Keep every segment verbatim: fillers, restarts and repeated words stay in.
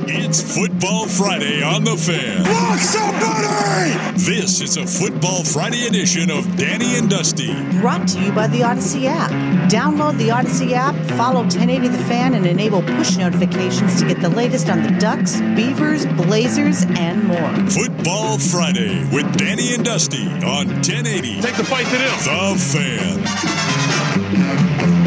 It's Football Friday on The Fan. Block somebody! This is a Football Friday edition of Danny and Dusty. Brought to you by the Odyssey app. Download the Odyssey app, follow ten eighty The Fan, and enable push notifications to get the latest on the Ducks, Beavers, Blazers, and more. Football Friday with Danny and Dusty on ten eighty. Take the fight to them. The Fan.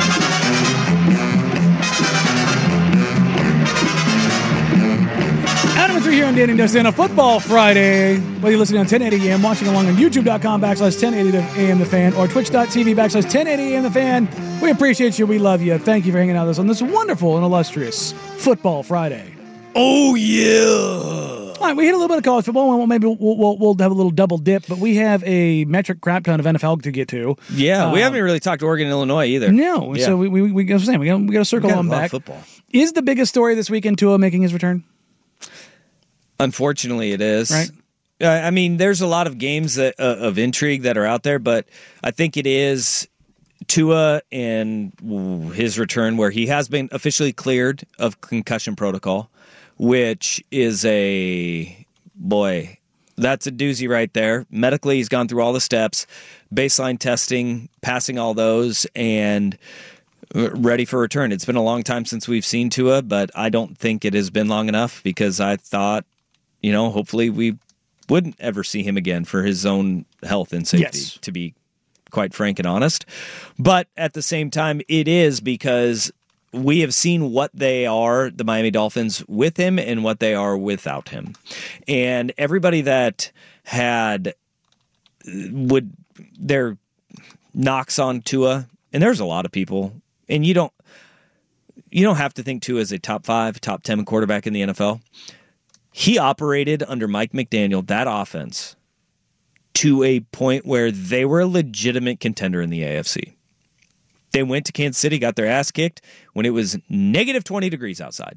Adam and three here on Danny and Dusty on a Football Friday. Whether you're listening on ten eighty A M, watching along on YouTube.com backslash 1080 A M The Fan, or Twitch.tv backslash 1080 A M The Fan, we appreciate you. We love you. Thank you for hanging out with us on this wonderful and illustrious Football Friday. Oh, yeah. All right, we hit a little bit of college football. Well, maybe we'll, we'll, we'll have a little double dip, but we have a metric crap ton of N F L to get to. Yeah, um, we haven't really talked Oregon and Illinois either. No, yeah. so we we we got we got we got to circle we got on a lot back. of football. Is the biggest story this weekend Tua making his return? Unfortunately, it is. Right. Uh, I mean, there's a lot of games that, uh, of intrigue that are out there, but I think it is Tua and his return where he has been officially cleared of concussion protocol, which is a, boy, that's a doozy right there. Medically, he's gone through all the steps, baseline testing, passing all those, and ready for return. It's been a long time since we've seen Tua, but I don't think it has been long enough because I thought, you know, hopefully we wouldn't ever see him again for his own health and safety, yes. to be quite frank and honest. But at the same time, it is because we have seen what they are, the Miami Dolphins, with him and what they are without him. And everybody that had would their knocks on Tua, and there's a lot of people, and you don't you don't have to think Tua is a top five, top ten quarterback in the N F L. He operated under Mike McDaniel, that offense, to a point where they were a legitimate contender in the A F C. They went to Kansas City, got their ass kicked when it was negative twenty degrees outside.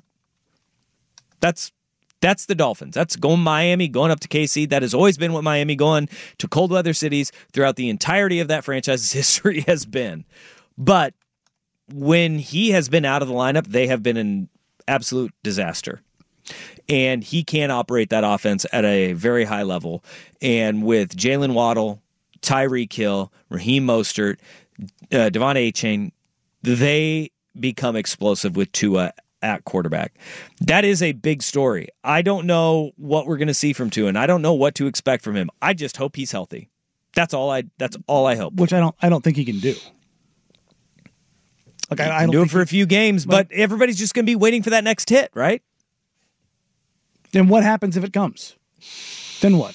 That's that's the Dolphins. That's going Miami, going up to K C. That has always been what Miami going to cold weather cities throughout the entirety of that franchise's history has been. But when he has been out of the lineup, they have been an absolute disaster. And he can operate that offense at a very high level. And with Jalen Waddle, Tyreek Hill, Raheem Mostert, uh, Devon Achane, they become explosive with Tua at quarterback. That is a big story. I don't know what we're going to see from Tua, and I don't know what to expect from him. I just hope he's healthy. That's all I. That's all I hope. Which I don't. I don't think he can do. Like, I, I don't do think it for he, a few games, but, but everybody's just going to be waiting for that next hit, right? Then what happens if it comes? Then what?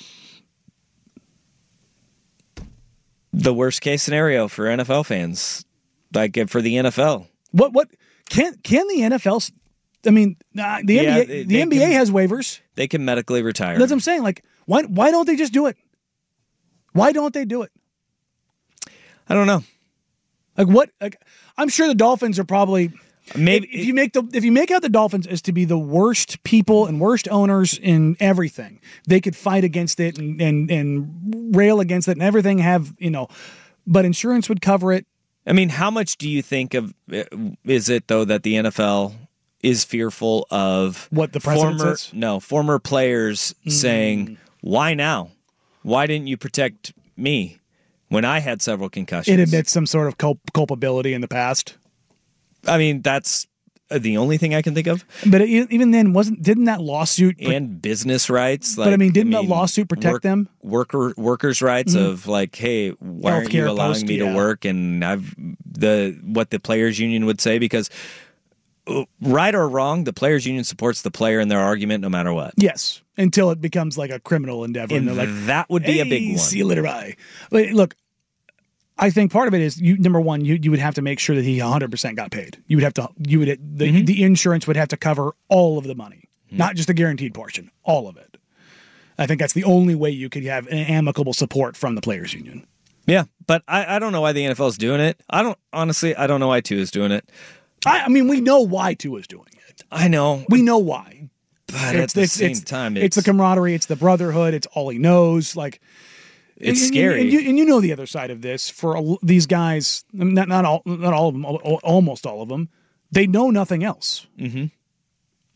The worst case scenario for N F L fans, like for the N F L. What? What can can the N F L? I mean, uh, the Yeah, N B A. they- the they N B A can- has waivers. They can medically retire. That's what I'm saying. Like, why? Why don't they just do it? Why don't they do it? I don't know. Like what? Like, I'm sure the Dolphins are probably. Maybe if, if you make the if you make out the Dolphins as to be the worst people and worst owners in everything, they could fight against it and and, and rail against it and everything. Have you know, but insurance would cover it. I mean, how much do you think of is it though that the N F L is fearful of What the president former says? no former players Mm. saying, "Why now? Why didn't you protect me when I had several concussions?" It admits some sort of culp- culpability in the past. I mean, that's the only thing I can think of. But it, even then, wasn't didn't that lawsuit? And business rights. Like, but I mean, didn't that lawsuit protect work, them? Worker workers' rights Mhm. of like, hey, why aren't you Healthcare allowing post, me yeah. to work? And I've the what the players' union would say because, uh, right or wrong, the players' union supports the player in their argument no matter what. Yes, until it becomes like a criminal endeavor, And and they're like, that would be a "Hey, big one. see you later, bye." But look, I think part of it is you. Number one, you, you would have to make sure that he one hundred percent got paid. You would have to. You would the Mm-hmm. the insurance would have to cover all of the money, not just the guaranteed portion, all of it. I think that's the only way you could have an amicable support from the players' union. Yeah, but I, I don't know why the N F L is doing it. I don't honestly. I don't know why Tua is doing it. I, I mean, we know why Tua is doing it. I know, We know why. but at the same time, it's the camaraderie, it's the brotherhood, it's all he knows. Like It's and, scary. and you, and you know the other side of this for a, these guys. Not not all, not all of them, al- almost all of them. They know nothing else. Mm-hmm.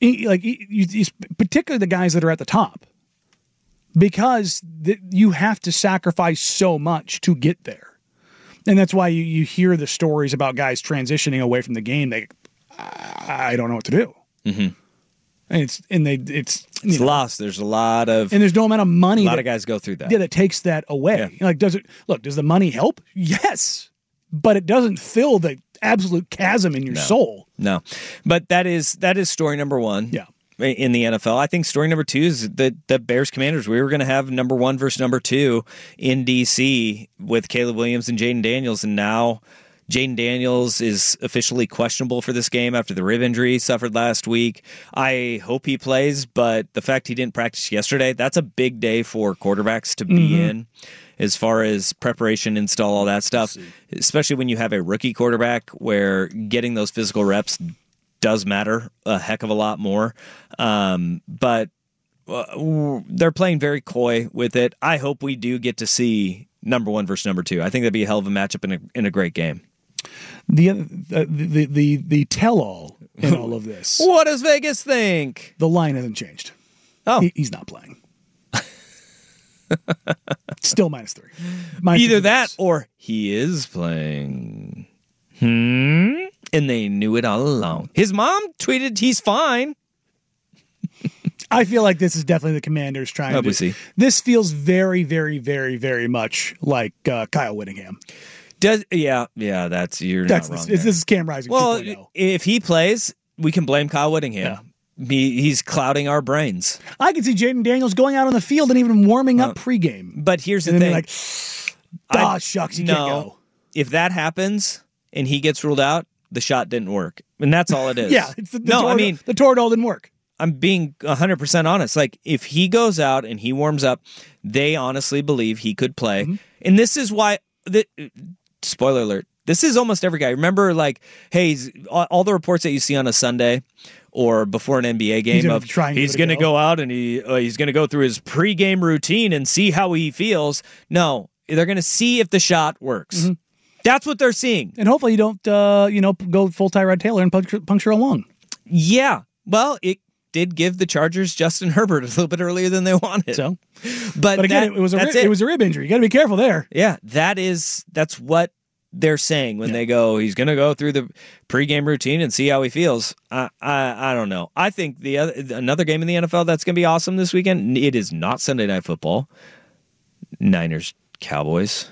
like you, you, particularly the guys that are at the top, because the, you have to sacrifice so much to get there. And that's why you, you hear the stories about guys transitioning away from the game. They, I, I don't know what to do. Mm-hmm. And it's and they it's it's know, lost. There's a lot of and there's no amount of money. A lot that, of guys go through that. Yeah, that takes that away. Yeah. Like, does it look? Does the money help? Yes, but it doesn't fill the absolute chasm in your No. soul. No, but that is that is story number one. Yeah. In the N F L, I think story number two is the the Bears Commanders. We were going to have number one versus number two in D C with Caleb Williams and Jaden Daniels, and now Jaden Daniels is officially questionable for this game after the rib injury he suffered last week. I hope he plays, but the fact he didn't practice yesterday, that's a big day for quarterbacks to be mm-hmm. in as far as preparation, install, all that stuff, especially when you have a rookie quarterback where getting those physical reps does matter a heck of a lot more. Um, but uh, they're playing very coy with it. I hope we do get to see number one versus number two. I think that'd be a hell of a matchup in a, in a great game. The, uh, the, the, the tell-all in all of this. What does Vegas think? The line hasn't changed. Oh. He, he's not playing. Still minus three. Minus Either three that minutes. or he is playing. Hmm? And they knew it all along. His mom tweeted he's fine. I feel like this is definitely the Commanders trying Oh, to we see. This feels very, very, very, very much like uh, Kyle Whittingham. Does yeah, yeah, that's you're That's not wrong. this, this is Cam Rising. Well, two point oh. if he plays, we can blame Kyle Whittingham. Yeah. He, he's clouding our brains. I can see Jaden Daniels going out on the field and even warming up Uh, pregame. But here's the And thing. then be like, ah, shucks, he no, can't go. If that happens and he gets ruled out, the shot didn't work. And that's all it is. Yeah, it's the, the no, Toradol, I mean, the Toradol didn't work. I'm being one hundred percent honest. Like, if he goes out and he warms up, they honestly believe he could play. Mm-hmm. And this is why, the, spoiler alert, this is almost every guy. Remember, like, hey, he's, all the reports that you see on a Sunday or before an N B A game he's of he's going to go. go out and he uh, he's going to go through his pregame routine and see how he feels. No, they're going to see if the shot works. Mm-hmm. That's what they're seeing. And hopefully you don't, uh, you know, go full Tyrod Taylor and puncture, puncture a lung. Yeah. Well, it did give the Chargers Justin Herbert a little bit earlier than they wanted. So, but, but again, that, it was a rib, it. it was a rib injury. You got to be careful there. Yeah, that is that's what they're saying when yeah. they go. He's going to go through the pregame routine and see how he feels. I, I I don't know. I think the other another game in the N F L that's going to be awesome this weekend. It is not Sunday Night Football. Niners Cowboys.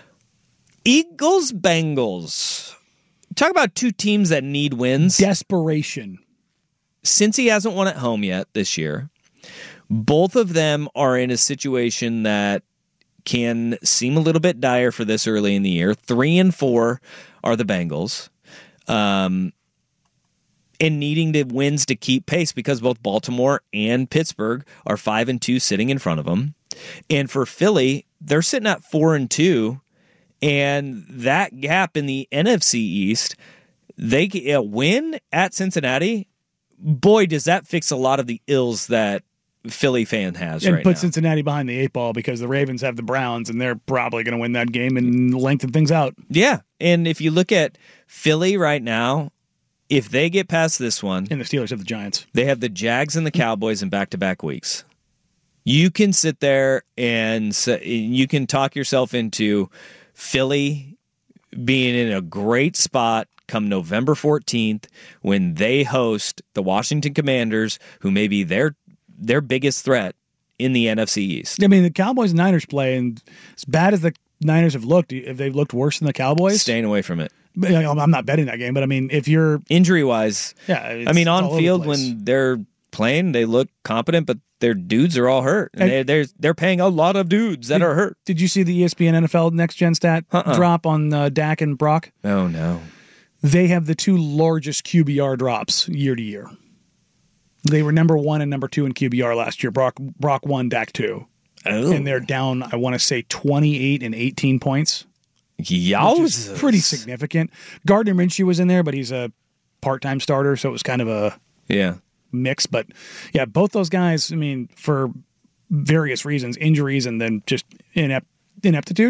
Eagles, Bengals. Talk about two teams that need wins. Desperation. Since he hasn't won at home yet this year, both of them are in a situation that can seem a little bit dire for this early in the year. Three and four are the Bengals. Um, and needing to wins to keep pace because both Baltimore and Pittsburgh are five and two sitting in front of them. And for Philly, they're sitting at four and two. And that gap in the N F C East, they a win at Cincinnati. Boy, does that fix a lot of the ills that Philly fan has and right put now. Cincinnati behind the eight ball because the Ravens have the Browns, and they're probably going to win that game and lengthen things out. Yeah, and if you look at Philly right now, if they get past this one, and the Steelers have the Giants, they have the Jags and the Cowboys in back-to-back weeks. You can sit there and you can talk yourself into Philly being in a great spot come November fourteenth when they host the Washington Commanders, who may be their their biggest threat in the N F C East. I mean, the Cowboys and Niners play, and as bad as the Niners have looked, if they've looked worse than the Cowboys, staying away from it. I'm not betting that game, but I mean, if you're injury-wise, yeah, I mean, on field when they're playing, they look competent, but their dudes are all hurt. And, and they, they're they're paying a lot of dudes that did, are hurt. Did you see the E S P N N F L Next Gen stat uh-uh. drop on uh, Dak and Brock? Oh no, they have the two largest Q B R drops year to year. They were number one and number two in Q B R last year. Brock Brock one, Dak two, oh. and they're down. I want to say twenty-eight and eighteen points. Yowzers. Pretty significant. Gardner Minshew was in there, but he's a part-time starter, so it was kind of a yeah. mix. But yeah, both those guys, I mean, for various reasons, injuries and then just inept, ineptitude.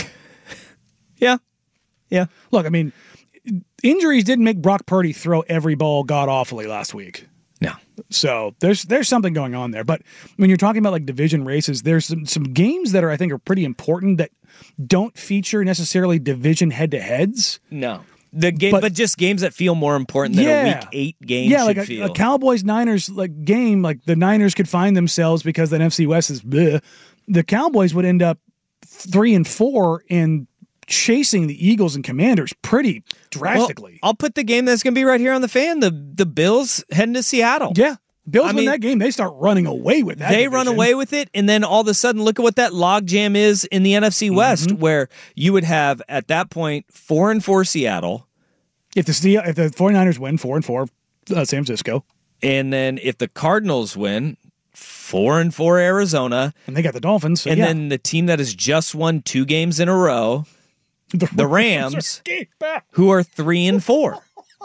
yeah. Yeah. Look, I mean, injuries didn't make Brock Purdy throw every ball god awfully last week. No. So there's there's something going on there. But when you're talking about like division races, there's some, some games that are I think are pretty important that don't feature necessarily division head-to-heads. No. The game, but, But- just games that feel more important than Yeah. a week eight game Yeah, should like a, feel. a Cowboys Niners like game, like the Niners could find themselves because the N F C West is bleh. The Cowboys would end up three and four in chasing the Eagles and Commanders pretty drastically. Well, I'll put the game that's going to be right here on the fan. The the Bills heading to Seattle. yeah, Bills I win mean, that game. They start running away with that. They run division. away with it, and then all of a sudden, look at what that logjam is in the N F C West, Mm-hmm. where you would have at that point four and four Seattle, If the Se- if the 49ers win four and four, uh, San Francisco, and then if the Cardinals win, four and four Arizona, and they got the Dolphins, so and yeah. then the team that has just won two games in a row, the Rams, who are three and four.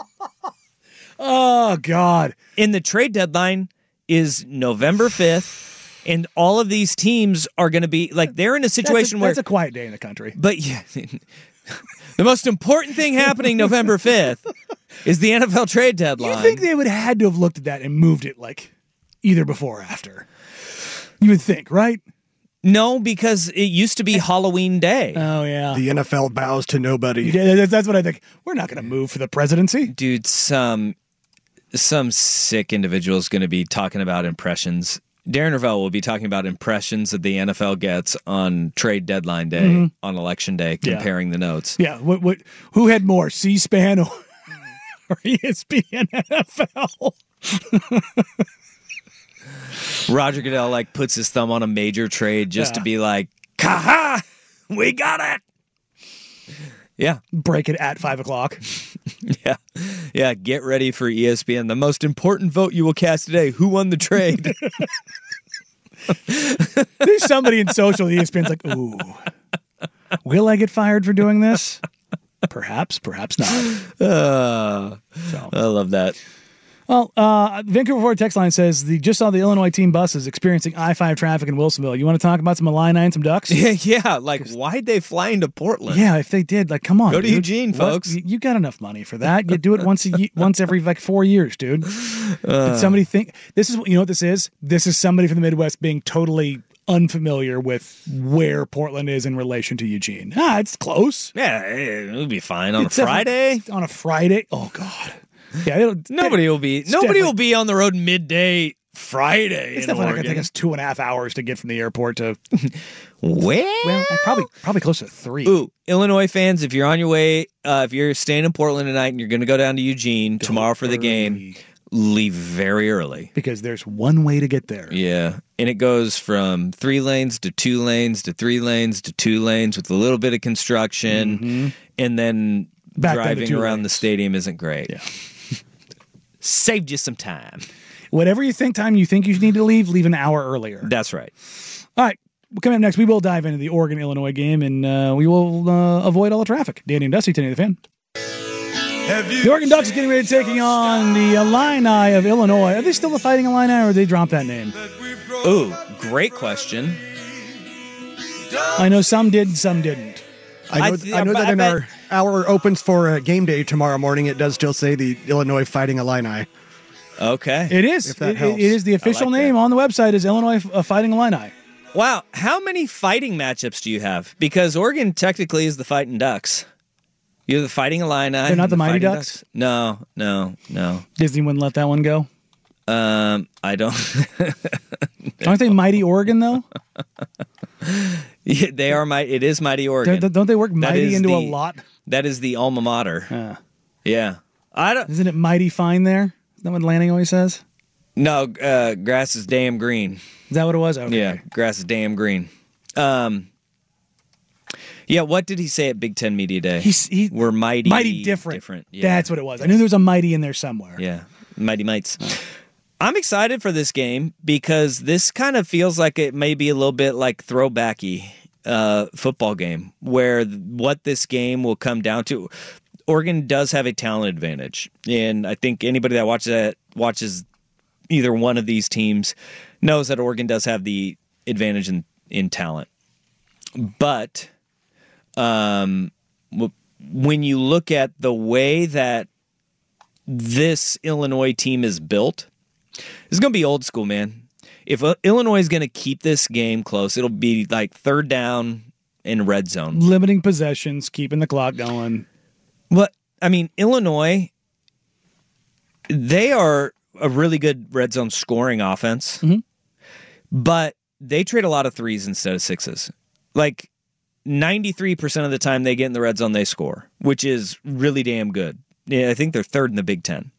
Oh God! In the trade deadline is November fifth, and all of these teams are going to be like they're in a That's a, situation where that's a quiet day in the country. But yeah, the most important thing happening November fifth is the N F L trade deadline. You think they would have had to have looked at that and moved it like either before or after? You would think, right? No, because it used to be Halloween Day. Oh yeah. The N F L bows to nobody. Yeah, that's, that's what I think. We're not going to move for the presidency. Dude, some some sick individual is going to be talking about impressions. Darren Ravel will be talking about impressions that the N F L gets on trade deadline day, Mhm. on election day, Yeah. comparing the notes. Yeah. What? What? Who had more, C-SPAN or, or E S P N N F L? Roger Goodell like puts his thumb on a major trade just Yeah. to be like, "Ha we got it." Yeah, Break it at five o'clock. yeah, yeah. Get ready for E S P N. The most important vote you will cast today: who won the trade? There's somebody in social E S P N's like, ooh, will I get fired for doing this? Perhaps, perhaps not. Uh, So. I love that. Well, uh, Vancouver Ford text line says the just saw the Illinois team buses experiencing I five traffic in Wilsonville. You want to talk about some Illini and some Ducks? Yeah, yeah. Like, why'd they fly into Portland? Yeah, if they did, like, come on, Go to dude. Eugene, What? folks. You, you got enough money for that. You do it once a ye- once every like four years, dude. Uh. Did somebody think this is what you know what this is? This is somebody from the Midwest being totally unfamiliar with where Portland is in relation to Eugene. Ah, it's close. Yeah, it would be fine on It's a Friday. On a Friday. Oh God. Yeah, it'll, Nobody will be. It's Nobody definitely- will be on the road midday Friday It's in definitely not going to Oregon. take us two and a half hours to get from the airport to. Well, Well, probably probably close to three. Ooh, Illinois fans, if you're on your way, uh, if you're staying in Portland tonight and you're going to go down to Eugene tomorrow for the game, hurry. leave very early. Because there's one way to get there. Yeah. And it goes from three lanes to two lanes to three lanes to two lanes with a little bit of construction. And then Mm-hmm. Back down to driving two around lanes. the stadium isn't great. Yeah. Saved you some time. Whatever you think time you think you need to leave, leave an hour earlier. That's right. All right. Coming up next, we will dive into the Oregon-Illinois game, and uh, we will uh, avoid all the traffic. Danny and Dusty, ten eighty The Fan. The Oregon Ducks is getting ready to taking on the Illini of Illinois. Are they still the Fighting Illini, or did they drop that name? Ooh, great question. I know some did, some didn't. I know, I I th- know I that in bet- our our opens for uh, game day tomorrow morning, it does still say the Illinois Fighting Illini. Okay. It is. If that It- it- helps. it is the official like name that. on the website is Illinois uh, Fighting Illini. Wow. How many fighting matchups do you have? Because Oregon technically is the Fighting Ducks. You're the Fighting Illini. They're not the Mighty Fighting Ducks? No, no, no. Disney wouldn't let that one go. Um, I don't. Aren't they Mighty Oregon, though? Yeah, they are my. It is Mighty They're- Oregon. don't they work That Mighty is into a the- lot? That is the alma mater. Uh, Yeah. I don't. isn't it Mighty Fine there? Is that what Lanning always says? No. Uh, grass is damn green. Is that what it was? Okay. Yeah, grass is damn green. Um. Yeah. What did he say at Big Ten Media Day? He's he, We're mighty, mighty different. Different. Yeah. That's what it was. I knew there was a Mighty in there somewhere. Yeah, Mighty Mites. I'm excited for this game because this kind of feels like it may be a little bit like throwbacky uh, football game, where th- what this game will come down to. Oregon does have a talent advantage, and I think anybody that watches that watches either one of these teams knows that Oregon does have the advantage in in talent. But um, w- when you look at the way that this Illinois team is built, is going to be old school, man. If uh, Illinois is going to keep this game close, it'll be like third down in red zone. Limiting possessions, keeping the clock going. But, I mean, Illinois, they are a really good red zone scoring offense, mm-hmm. but they trade a lot of threes instead of sixes. Like, ninety-three percent of the time they get in the red zone, they score, which is really damn good. Yeah, I think they're third in the Big Ten.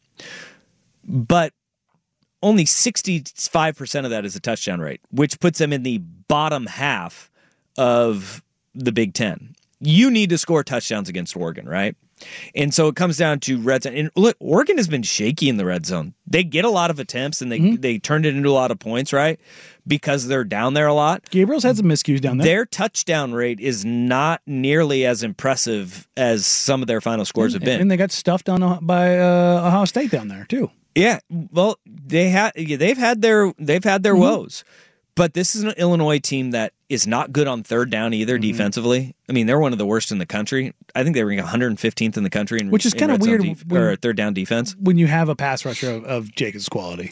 But only sixty-five percent of that is a touchdown rate, which puts them in the bottom half of the Big Ten. You need to score touchdowns against Oregon, right? And so it comes down to red zone. And look, Oregon has been shaky in the red zone. They get a lot of attempts and they mm-hmm. they turned it into a lot of points, right? Because they're down there a lot. Gabriel's had some miscues down there. Their touchdown rate is not nearly as impressive as some of their final scores and, have been. And they got stuffed on by uh, Ohio State down there too. Yeah, well, they had they've had their they've had their mm-hmm. woes. But this is an Illinois team that is not good on third down either mm-hmm. defensively. I mean, they're one of the worst in the country. I think they were one hundred fifteenth in the country in, which is kind of weird def- when, or third down defense. When you have a pass rusher of, of Jacobs' quality.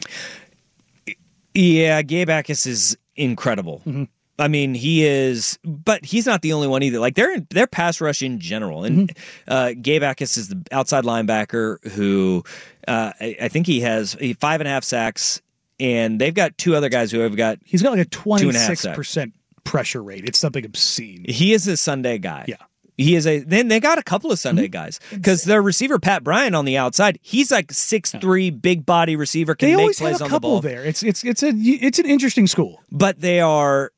Yeah, Gabe Akis is incredible. Mm-hmm. I mean, he is, but he's not the only one either. Like, they're they're pass rush in general, and mm-hmm. uh, Gabe Akis is the outside linebacker who uh, I, I think he has five and a half sacks, and they've got two other guys who have got he's got like a twenty-six percent pressure rate. It's something obscene. He is a Sunday guy. Yeah. He is a. Then they got a couple of Sunday mm-hmm. guys because their receiver Pat Bryant on the outside. He's like six three, big body receiver. Can they make always plays have a on couple the ball. There, it's it's it's a it's an interesting school. But they are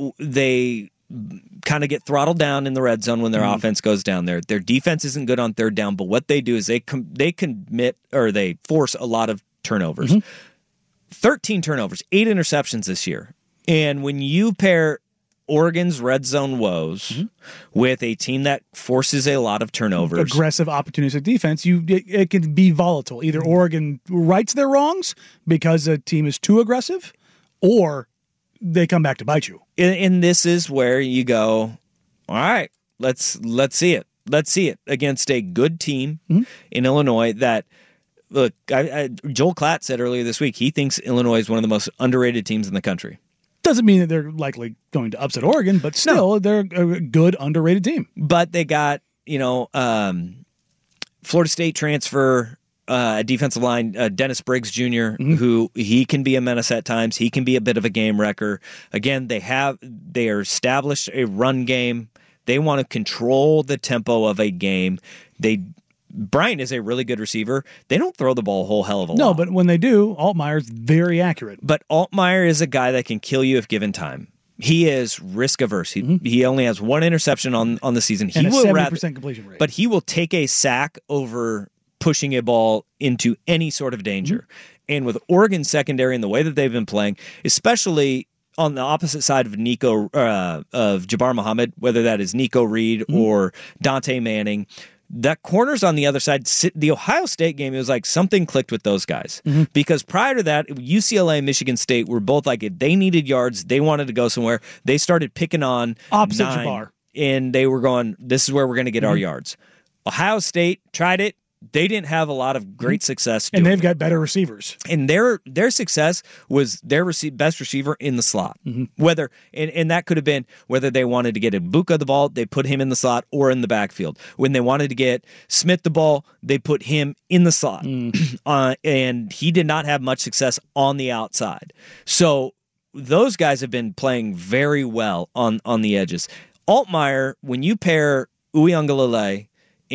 they kind of get throttled down in the red zone when their mm-hmm. offense goes down there. Their defense isn't good on third down, but what they do is they com- they commit or they force a lot of turnovers. Mm-hmm. thirteen turnovers, eight interceptions this year, and when you pair Oregon's red zone woes mm-hmm. with a team that forces a lot of turnovers, aggressive, opportunistic defense, you it, it can be volatile. Either Oregon rights their wrongs because a team is too aggressive, or they come back to bite you. And, and this is where you go, all right, let's let's see it. Let's see it against a good team mm-hmm. in Illinois that. Look, I, I, Joel Klatt said earlier this week he thinks Illinois is one of the most underrated teams in the country. Doesn't mean that they're likely going to upset Oregon, but still, no. they're a good, underrated team. But they got, you know, um, Florida State transfer, uh, defensive line, uh, Dennis Briggs Junior, mm-hmm. who he can be a menace at times. He can be a bit of a game wrecker. Again, they have they are established a run game. They want to control the tempo of a game. They Bryant is a really good receiver. They don't throw the ball a whole hell of a no, lot. No, but when they do, Altmaier's very accurate. But Altmaier is a guy that can kill you if given time. He is risk averse. He mm-hmm. he only has one interception on, on the season. He and a will seventy percent completion rate. But he will take a sack over pushing a ball into any sort of danger. Mm-hmm. And with Oregon secondary and the way that they've been playing, especially on the opposite side of Nico uh, of Jabbar Muhammad, whether that is Nico Reed mm-hmm. or Dante Manning. That corners on the other side, the Ohio State game, it was like something clicked with those guys. Mm-hmm. Because prior to that, U C L A and Michigan State were both like, if they needed yards, they wanted to go somewhere. They started picking on opposite nine, Jabbar. And they were going, this is where we're going to get mm-hmm. our yards. Ohio State tried it. They didn't have a lot of great success doing and they've it. got better receivers. And their their success was their rece- best receiver in the slot. Mm-hmm. Whether and, and that could have been whether they wanted to get Ibuka the ball, they put him in the slot or in the backfield. When they wanted to get Smith the ball, they put him in the slot. Mm. uh, and he did not have much success on the outside. So those guys have been playing very well on, on the edges. Altmaier, when you pair Uiagalelei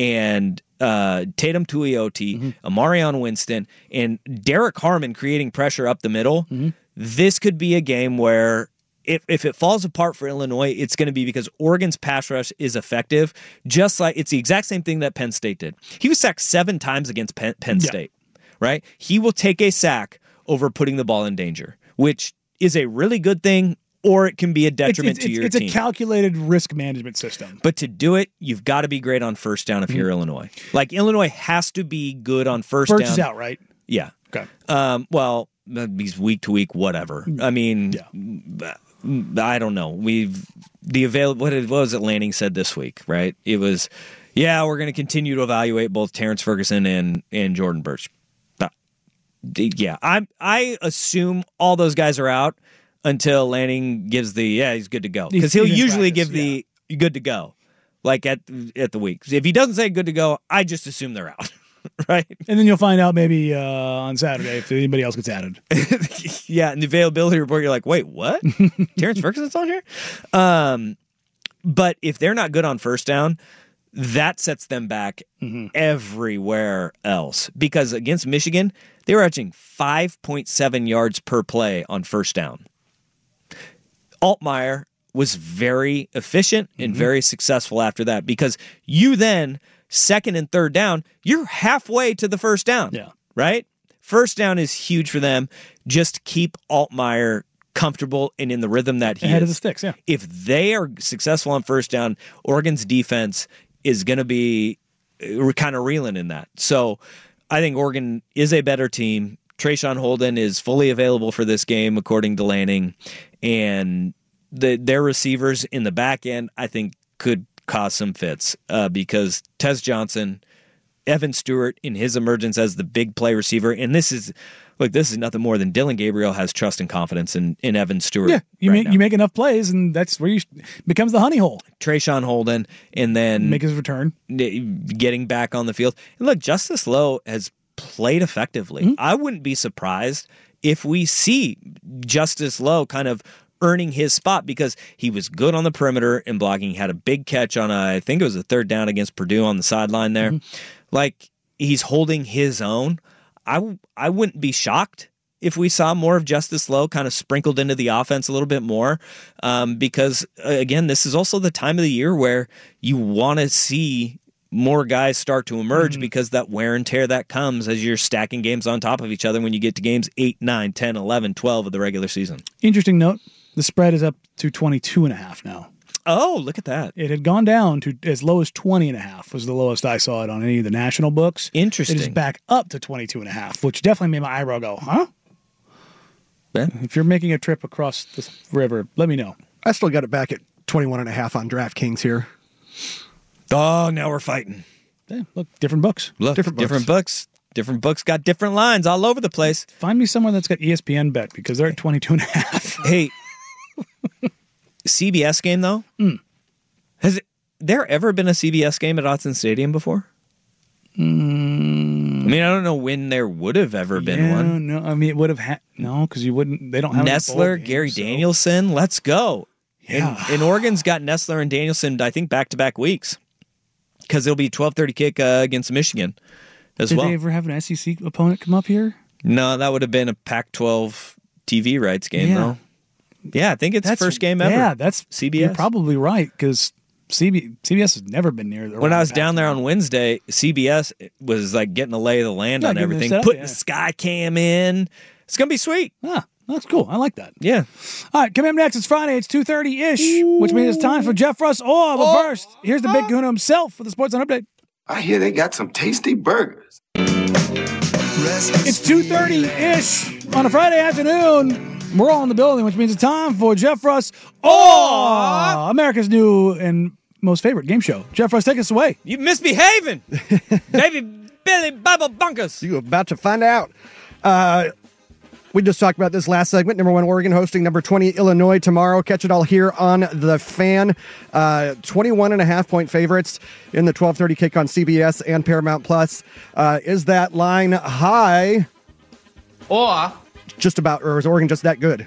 and Uh, Tatum Tuioti, mm-hmm. Amarion Winston, and Derek Harmon creating pressure up the middle, mm-hmm. this could be a game where if, if it falls apart for Illinois, it's going to be because Oregon's pass rush is effective, just like it's the exact same thing that Penn State did. He was sacked seven times against Penn, Penn yeah. State, right? He will take a sack over putting the ball in danger, which is a really good thing, or it can be a detriment it's, it's, to your it's team. It's a calculated risk management system. But to do it, you've got to be great on first down if mm-hmm. you're Illinois. Like, Illinois has to be good on first Birch down. is out, right? Yeah. Okay. Um, well, he's week to week, whatever. I mean, yeah. I don't know. We've the avail. What, what was it Lanning said this week, right? It was, yeah, we're going to continue to evaluate both Terrence Ferguson and, and Jordan Birch. Yeah, I I assume all those guys are out until Lanning gives the yeah he's good to go, because he'll He's in usually practice, give the good to go like at at the week. If he doesn't say good to go, I just assume they're out, right? And then you'll find out maybe uh, on Saturday if anybody else gets added. Yeah, in the availability report, you're like, wait, what? Terrence Ferguson's on here? Um, but if they're not good on first down, that sets them back mm-hmm. everywhere else. Because against Michigan, they were averaging five point seven yards per play on first down. Altmaier was very efficient and mm-hmm. very successful after that, because you then, second and third down, you're halfway to the first down. Yeah. Right? First down is huge for them. Just keep Altmaier comfortable and in the rhythm that he Ahead is. of the sticks, yeah. If they are successful on first down, Oregon's defense is going to be kind of reeling in that. So I think Oregon is a better team. Trayshawn Holden is fully available for this game, according to Lanning. And the, their receivers in the back end, I think, could cause some fits uh, because Tez Johnson, Evan Stewart in his emergence as the big play receiver, and this is look, this is nothing more than Dylan Gabriel has trust and confidence in, in Evan Stewart. Yeah, you right make now. you make enough plays, and that's where you becomes the honey hole. Trayshawn Holden, and then make his return, getting back on the field. And look, Justice Lowe has played effectively. Mm-hmm. I wouldn't be surprised if we see Justice Lowe kind of earning his spot, because he was good on the perimeter and blocking. He had a big catch on, a, I think it was a third down against Purdue on the sideline there. Mm-hmm. Like, he's holding his own. I, I wouldn't be shocked if we saw more of Justice Lowe kind of sprinkled into the offense a little bit more, um, because, again, this is also the time of the year where you want to see more guys start to emerge mm-hmm. because that wear and tear that comes as you're stacking games on top of each other when you get to games eight, nine, ten, eleven, twelve of the regular season. Interesting note, the spread is up to twenty-two and a half now. Oh, look at that. It had gone down to as low as twenty and a half was the lowest I saw it on any of the national books. Interesting. It is back up to twenty-two and a half, which definitely made my eyebrow go, huh? Yeah. If you're making a trip across this river, let me know. I still got it back at twenty-one and a half on DraftKings here. Oh, now we're fighting. Yeah, look, different books. Look, different books. different books. Different books got different lines all over the place. Find me somewhere that's got E S P N bet, because they're at twenty-two and a half. Hey, C B S game, though? Mm. Has it, there ever been a C B S game at Autzen Stadium before? Mm. I mean, I don't know when there would have ever been yeah, one. No, I mean, it would have had, no, because you wouldn't, they don't have Nestler, games, Gary so. Danielson, let's go. Yeah. And, and Oregon's got Nestler and Danielson, I think, back-to-back weeks, because it'll be twelve thirty kick uh, against Michigan as Did well. they ever have an S E C opponent come up here? No, that would have been a Pac twelve T V rights game, Yeah. though. Yeah, I think it's That's, first game ever. Yeah, that's C B S. You're probably right, because C B, C B S has never been near the. When I was down there on Wednesday, C B S was like getting the lay of the land Yeah, on getting it everything, set up, putting yeah. the sky cam in. It's going to be sweet. Ah, that's cool. I like that. Yeah. All right, coming up next, it's Friday. It's two thirty-ish, which means it's time for Jeff Russ. Oh, but Oh. first, here's the Big Kahuna himself with the Sports on Update. I hear they got some tasty burgers. It's two thirty-ish on a Friday afternoon. We're all in the building, which means it's time for Jeff Russ. Oh, America's new and most favorite game show. Jeff Russ, take us away. You misbehaving. Baby Billy Bible Bunkers. You're about to find out. Uh, we just talked about this last segment. Number one, Oregon hosting number twenty, Illinois tomorrow. Catch it all here on The Fan. Uh, twenty-one and a half point favorites in the twelve thirty kick on C B S and Paramount Plus. Uh, is that line high? Or Just about, or is Oregon just that good?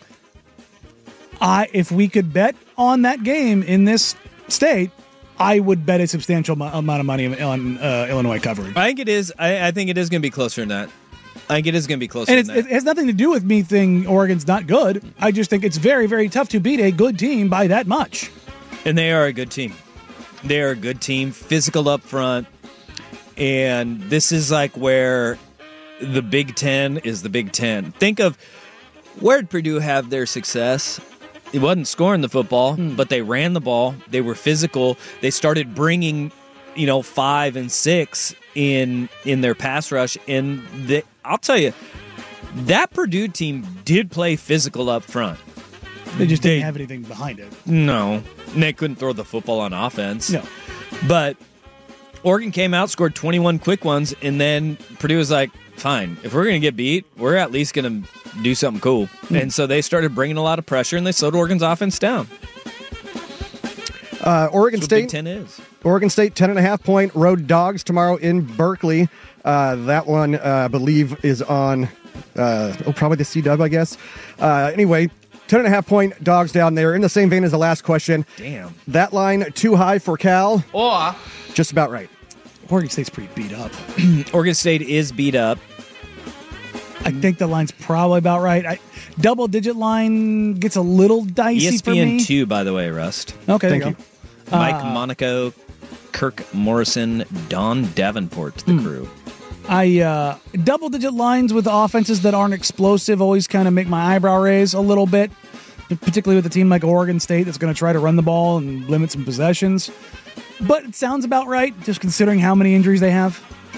I, if we could bet on that game in this state, I would bet a substantial mo- amount of money on uh, Illinois coverage. I think it is. I, I think it is going to be closer than that. I think it is going to be closer And it's, than that. it has nothing to do with me thinking Oregon's not good. I just think it's very, very tough to beat a good team by that much. And they are a good team. They are a good team, physical up front. And this is like where the Big Ten is the Big Ten. Think of where did Purdue have their success? It wasn't scoring the football, Hmm. but they ran the ball. They were physical. They started bringing, you know, five and six in in their pass rush. And they, I'll tell you, that Purdue team did play physical up front. They just They- didn't have anything behind it. No, and they couldn't throw the football on offense. No. But Oregon came out, scored twenty-one quick ones, and then Purdue was like, fine. If we're going to get beat, we're at least going to do something cool. Mm. And so they started bringing a lot of pressure, and they slowed Oregon's offense down. Uh, Oregon That's State. what Big Ten is. Oregon State, ten and a half point road dogs tomorrow in Berkeley. Uh, that one, uh, I believe, is on uh, oh, probably the C-Dub, I guess. Uh, anyway, ten and a half point dogs down there. In the same vein as the last question. Damn. That line too high for Cal? Or just about right. Oregon State's pretty beat up. Oregon State is beat up. I think the line's probably about right. I, double-digit line gets a little dicey E S P N for me. two, by the way, Rust. Okay, Thank there you. you go. Mike Uh, Monaco, Kirk Morrison, Don Davenport, the Hmm. crew. I uh, double-digit lines with offenses that aren't explosive always kind of make my eyebrow raise a little bit, particularly with a team like Oregon State that's going to try to run the ball and limit some possessions. But it sounds about right, just considering how many injuries they have.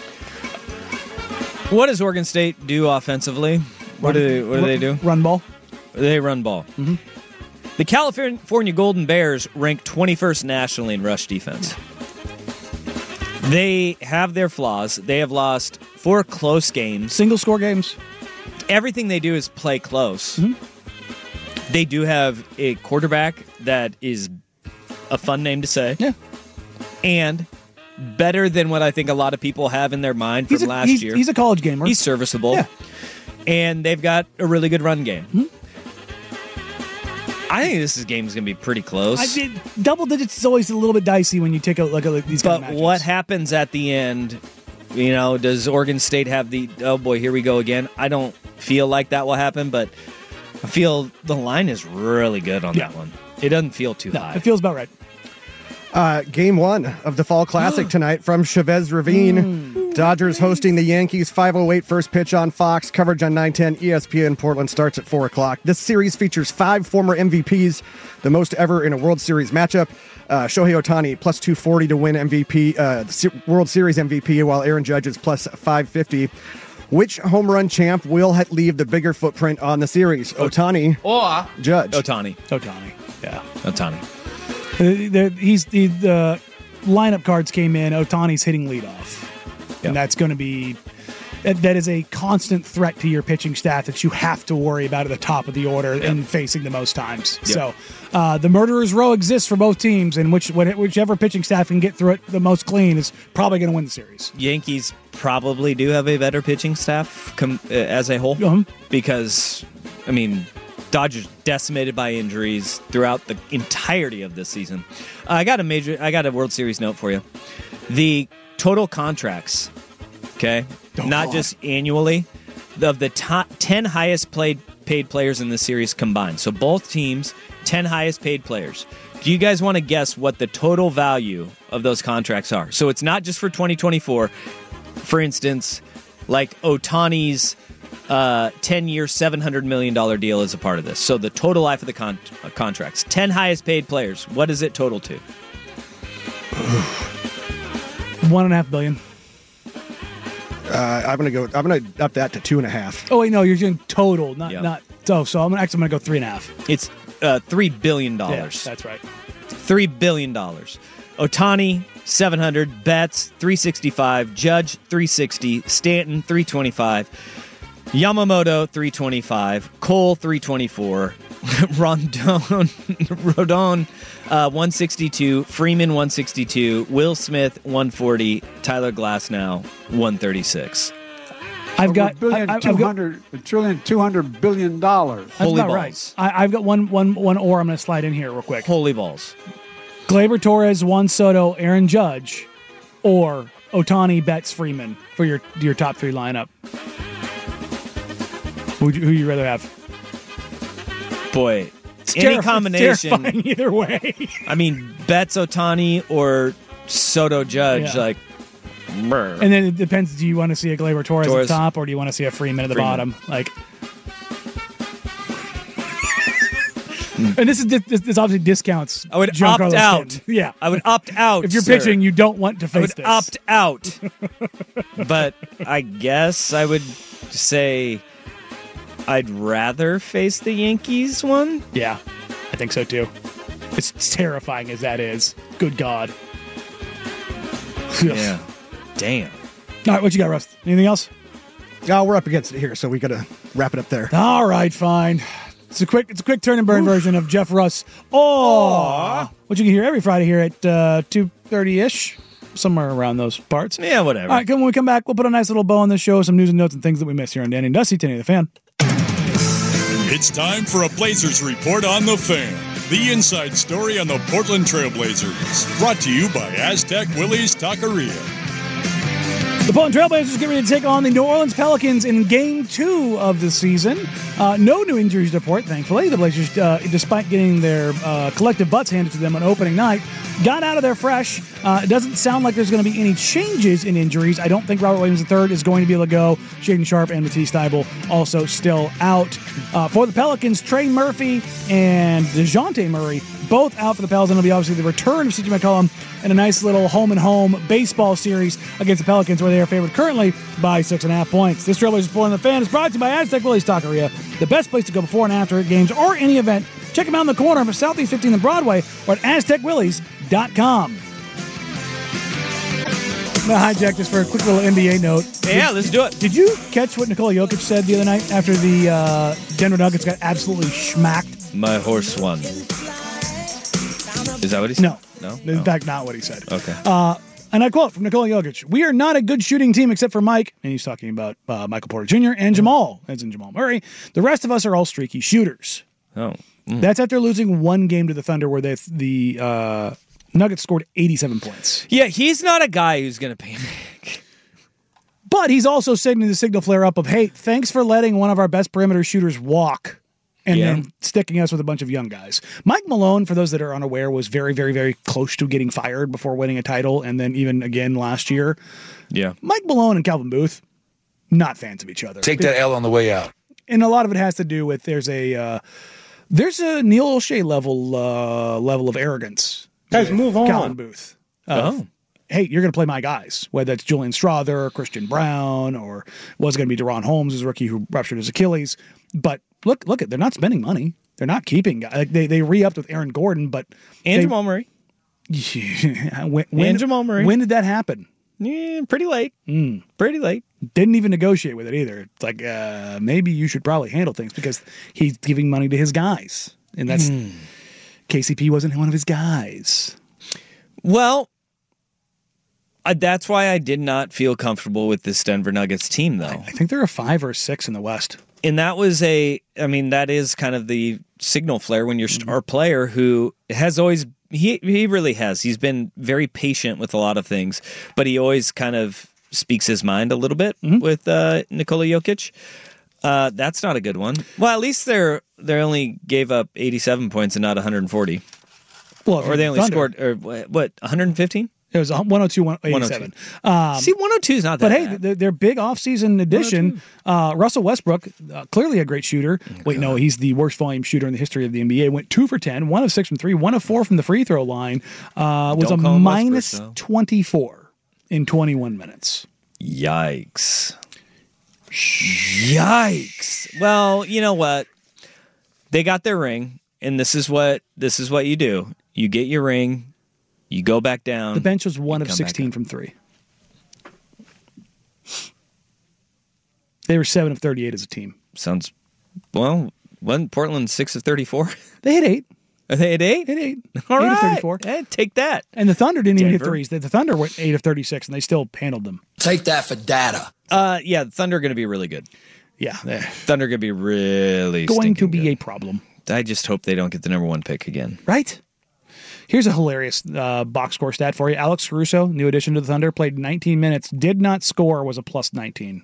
What does Oregon State do offensively? What do they, what do they do? Run ball. They run ball. Mm-hmm. The California Golden Bears rank twenty-first nationally in rush defense. They have their flaws. They have lost four close games. Single score games. Everything they do is play close. Mm-hmm. They do have a quarterback that is a fun name to say. Yeah. And better than what I think a lot of people have in their mind from He's a, last he's, year. He's a college gamer. He's serviceable. Yeah. And they've got a really good run game. Mm-hmm. I think this game is going to be pretty close. I did, double digits is always a little bit dicey when you take a look at like, these but kind of matchups. what happens at the end? You know, does Oregon State have the, oh boy, here we go again? I don't feel like that will happen, but I feel the line is really good on Yeah. that one. It doesn't feel too No, high. it feels about right. Uh, game one of the Fall Classic tonight from Chavez Ravine. Mm. Dodgers hosting the Yankees. five oh eight first pitch on Fox. Coverage on nine ten E S P N Portland starts at four o'clock. This series features five former M V Ps, the most ever in a World Series matchup. Uh, Shohei Ohtani plus two forty to win M V P, uh, World Series M V P, while Aaron Judge is plus five fifty. Which home run champ will ha- leave the bigger footprint on the series? Ohtani, or Judge. Ohtani. Otani. Yeah. Ohtani. Uh, there- he's the, the lineup cards came in. Otani's hitting leadoff, Yep. and that's going to be that, that is a constant threat to your pitching staff that you have to worry about at the top of the order and facing the most times. Yep. So uh, the murderer's row exists for both teams, and which whichever pitching staff can get through it the most clean is probably going to win the series. Yankees probably do have a better pitching staff com- uh, as a whole Uh-huh. because, I mean, Dodgers decimated by injuries throughout the entirety of this season. Uh, I got a major, I got a World Series note for you. The total contracts, okay, Oh, not God. just annually, of the top ten highest played paid players in the series combined. So both teams, ten highest paid players. Do you guys want to guess what the total value of those contracts are? So it's not just for twenty twenty-four. For instance, like Ohtani's uh, ten-year, seven hundred million dollars deal is a part of this. So the total life of the con- uh, contracts, ten highest paid players, what is it total to? One and a half billion. Uh, I'm gonna go. I'm gonna up that to two and a half. Oh wait, no, you're doing total, not Yeah. not. So so I'm actually going to go three and a half. It's uh, three billion Yeah, dollars. that's right. three billion dollars. Ohtani, seven hundred. Betts, three sixty-five. Judge, three sixty. Stanton, three twenty-five. Yamamoto, three twenty-five. Cole, three twenty-four. Rondon, Rodon, uh, one sixty-two. Freeman, one sixty-two. Will Smith, one forty. Tyler Glasnow, one thirty-six. I've Over got a billion, I, I, I've two got hundred, a trillion, two hundred billion dollars. that's Holy about balls. right. I, I've got one one one or I'm going to slide in here real quick. Holy balls. Gleyber Torres, Juan Soto, Aaron Judge, or Ohtani, Betts, Freeman for your your top three lineup. Who would you, who you rather have? Boy, It's any terrif- it's combination. terrifying either way. I mean, Betts, Ohtani, or Soto, Judge, Yeah. like, brr. And then it depends. Do you want to see a Gleyber Torres, Torres. at the top, or do you want to see a Freeman at the Freeman. bottom? Like, and this is this, this obviously discounts. I would Giancarlo opt out. Stanton. Yeah, I would opt out. if you're sir. pitching, you don't want to I face would this. opt out. But I guess I would say I'd rather face the Yankees one. Yeah, I think so too. It's terrifying as that is. Good God. Yeah. Damn. All right, what you got, Rust? Anything else? Oh, we're up against it here, so we got to wrap it up there. All right, fine. It's a quick, it's a quick turn and burn Oof. version of Jeff Russ. Oh, what you can hear every Friday here at uh, two thirty ish, somewhere around those parts. Yeah, whatever. All right, when we come back, we'll put a nice little bow on the show, some news and notes and things that we miss here on Danny and Dusty, ten eighty The Fan. It's time for a Blazers report on the Fan. The inside story on the Portland Trailblazers. Brought to you by Aztec Willie's Taqueria. The Portland Trailblazers get ready to take on the New Orleans Pelicans in Game Two of the season. Uh, no new injuries to report, thankfully. The Blazers, uh, despite getting their uh, collective butts handed to them on opening night, got out of there fresh. Uh, it doesn't sound like there's going to be any changes in injuries. I don't think Robert Williams the third is going to be able to go. Shaedon Sharpe and Matisse Thybulle also still out. Uh, for the Pelicans, Trey Murphy and DeJounte Murray both out for the Pels, and it'll be obviously the return of C J McCollum in a nice little home-and-home baseball series against the Pelicans, where they are favored currently by six and a half points. This Trailblazers Report on the Fan is brought to you by Aztec Willie's Taqueria, the best place to go before and after games or any event. Check them out in the corner of Southeast fifteenth and Broadway or at aztec willies dot com. I'm going to hijack this for a quick little N B A note. Yeah, let's do it. Did you catch what Nikola Jokic said the other night after the uh, Denver Nuggets got absolutely schmacked? My horse won. Is that what he said? No. No? In no. fact, not what he said. Okay. Uh, and I quote from Nikola Jokic, "We are not a good shooting team except for Mike," and he's talking about uh, Michael Porter Junior and Jamal, as in Jamal Murray. "The rest of us are all streaky shooters." Oh. Mm. That's after losing one game to the Thunder where they, the uh, Nuggets scored eighty-seven points. Yeah, he's not a guy who's going to panic. But he's also signaling the signal flare up of, hey, thanks for letting one of our best perimeter shooters walk and yeah. then sticking us with a bunch of young guys. Mike Malone, for those that are unaware, was very, very, very close to getting fired before winning a title, and then even again last year. Yeah. Mike Malone and Calvin Booth, not fans of each other. Take that L on the way out. And a lot of it has to do with there's a uh, there's a Neil O'Shea level uh, level of arrogance. Guys, move on. Calvin Booth. Uh, oh. Hey, you're going to play my guys, whether it's Julian Strawther or Christian Brown, or was going to be De'Ron Holmes, his rookie who ruptured his Achilles. But look, look, they're not spending money. They're not keeping guys. Like they they re-upped with Aaron Gordon, but and they, Jamal Murray. Yeah, when, when, and Jamal Murray. When did that happen? Yeah, pretty late. Mm. Pretty late. Didn't even negotiate with it either. It's like uh, maybe you should probably handle things because he's giving money to his guys, and that's mm. K C P wasn't one of his guys. Well. Uh, that's why I did not feel comfortable with this Denver Nuggets team, though. I, I think they're a five or a six in the West. And that was a, I mean, that is kind of the signal flare when your star player who has always, he he really has. He's been very patient with a lot of things, but he always kind of speaks his mind a little bit mm-hmm. with uh, Nikola Jokic. Uh, that's not a good one. Well, at least they're they only gave up eighty-seven points and not one hundred forty. Well, or they only Thunder. scored, or what, one hundred fifteen? It was one oh two, one eighty-seven. Um, See, one oh two is not that But hey, bad. their, their big offseason addition, uh, Russell Westbrook, uh, clearly a great shooter. Oh, Wait, no, he's the worst volume shooter in the history of the N B A. Went two for ten, one of six from three, one of four from the free throw line. Uh, was Don't a minus Westbrook, twenty-four in twenty-one minutes. Yikes. Yikes. Well, you know what? They got their ring, and this is what this is what you do. You get your ring. You go back down. The bench was one of sixteen from three. They were seven of thirty-eight as a team. Sounds, well, wasn't Portland six of thirty-four? They hit eight. Are they at eight? They hit eight. All eight right. of thirty-four. Hey, take that. And the Thunder didn't Denver. even hit threes. The, the Thunder went eight of thirty-six, and they still handled them. Take that for data. Uh, yeah, the Thunder are going to be really good. Yeah. Thunder are going to be really Going to be good. a problem. I just hope they don't get the number one pick again. Right? Here's a hilarious uh, box score stat for you. Alex Caruso, new addition to the Thunder, played nineteen minutes, did not score, was a plus nineteen.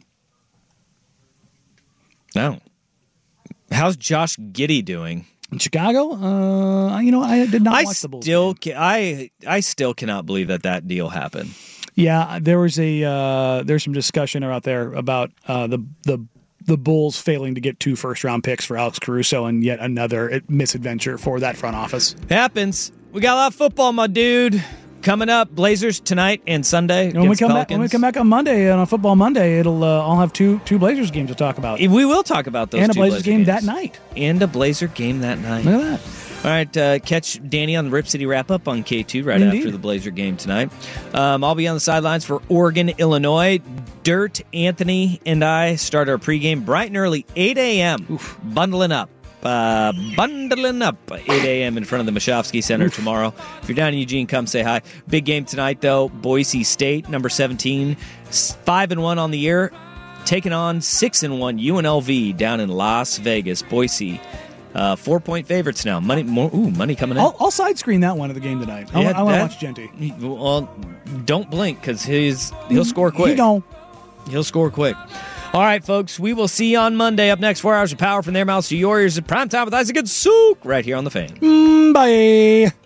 No. How's Josh Giddey doing? In Chicago? Uh, you know, I did not I watch the Bulls. Still ca- I I still cannot believe that that deal happened. Yeah, there was a uh, there's some discussion out there about uh, the the the Bulls failing to get two first round picks for Alex Caruso, and yet another misadventure for that front office. Happens. We got a lot of football, my dude. Coming up, Blazers tonight and Sunday. When we come Pelicans. back, when we come back on Monday on a football Monday, it'll uh, I'll have two two Blazers games to talk about. We will talk about those and two a Blazers Blazer game games. that night. And a Blazer game that night. Look at that. All right, uh, catch Danny on the Rip City Wrap-Up on K two right Indeed. after the Blazer game tonight. Um, I'll be on the sidelines for Oregon, Illinois. Dirt, Anthony, and I start our pregame bright and early, eight a.m., bundling up. Uh, bundling up, eight a.m. in front of the Mashofsky Center Oof. tomorrow. If you're down in Eugene, come say hi. Big game tonight, though. Boise State, number seventeen, five and one on the year, taking on six and one U N L V down in Las Vegas. Boise. Uh, four point favorites now. Money, more, ooh, money coming in. I'll, I'll side screen that one of the game tonight. I, Yeah, I want to that- watch Genty. Well, don't blink because he's he'll score quick. He don't. He'll score quick. All right, folks. We will see you on Monday. Up next, four hours of power from their mouths to your ears at prime time with Isaac and Souk right here on the Fan. Mm, bye.